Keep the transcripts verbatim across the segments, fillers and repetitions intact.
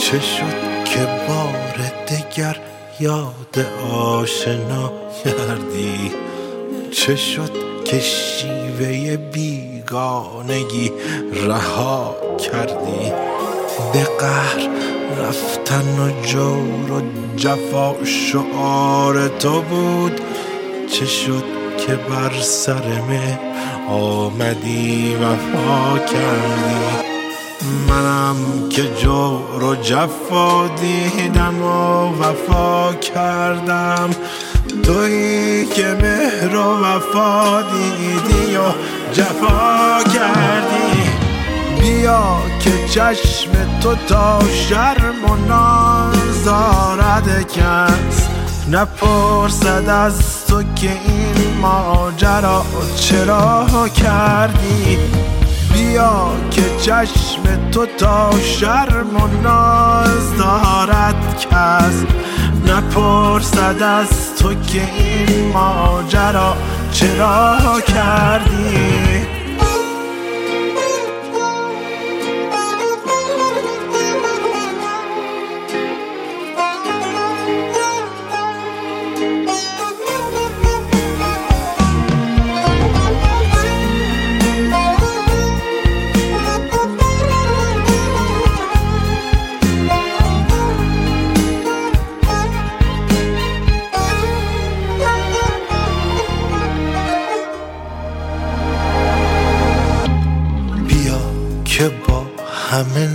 چه شد که بار دگر یاد آشنا کردی؟ چه شد که شیوه بیگانگی رها کردی؟ به قهر رفتن و جور و جفا شعار تو بود. چه شد که بر سر مهر آمدی وفا کردی؟ منم که جور و جفا دیدم و وفا کردم، تویی که مهر و وفا دیدی و جفا کردی. بیا که چشم تو تا شرم و ناز دارد کس نپرسد از تو که این ماجرا چرا کردی. بیا که چشم تو تا شرم و ناز دارد کس نپرسد از تو که این ماجرا چرا کردی. که با همه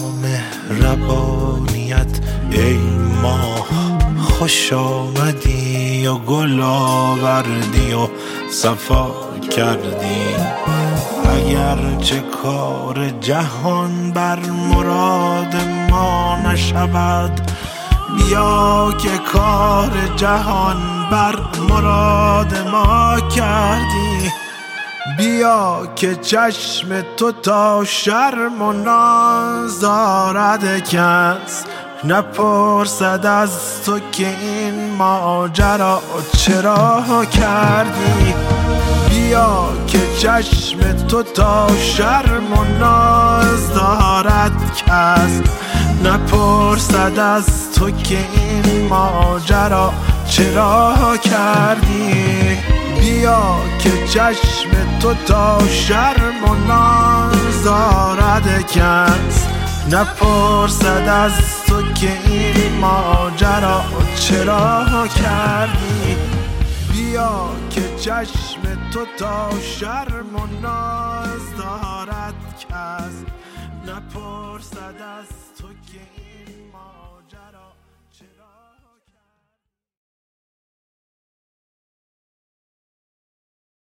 نامهربانیت ای ماه خوش آمدی و گل آوردی و صفا کردی. اگر چه کار جهان بر مراد ما نشود، بیا که کار جهان بر مراد ما کردی. بیا که چشم تو تا شرم و ناز دارد کس نپرسد از تو که این ماجرا چرا کردی. بیا که چشم تو تا شرم و ناز دارد کس نپرسد از تو که این ماجرا چرا کردی. بیا که چشم تو تا شرم و ناز دارد کس نپرسد از تو که این ماجرا چرا کردی. بیا که چشم تو تا شرم و ناز دارد کس نپرسد از تو که